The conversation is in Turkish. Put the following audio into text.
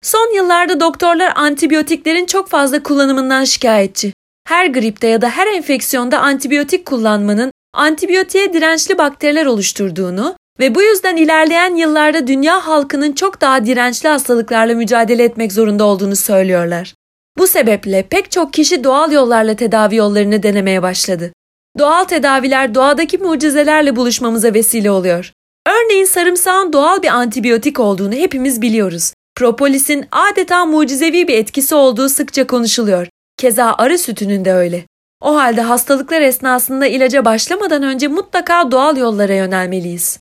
Son yıllarda doktorlar antibiyotiklerin çok fazla kullanımından şikayetçi. Her gripte ya da her enfeksiyonda antibiyotik kullanmanın antibiyotiğe dirençli bakteriler oluşturduğunu ve bu yüzden ilerleyen yıllarda dünya halkının çok daha dirençli hastalıklarla mücadele etmek zorunda olduğunu söylüyorlar. Bu sebeple pek çok kişi doğal yollarla tedavi yollarını denemeye başladı. Doğal tedaviler doğadaki mucizelerle buluşmamıza vesile oluyor. Örneğin sarımsağın doğal bir antibiyotik olduğunu hepimiz biliyoruz. Propolisin adeta mucizevi bir etkisi olduğu sıkça konuşuluyor. Keza arı sütünün de öyle. O halde hastalıklar esnasında ilaca başlamadan önce mutlaka doğal yollara yönelmeliyiz.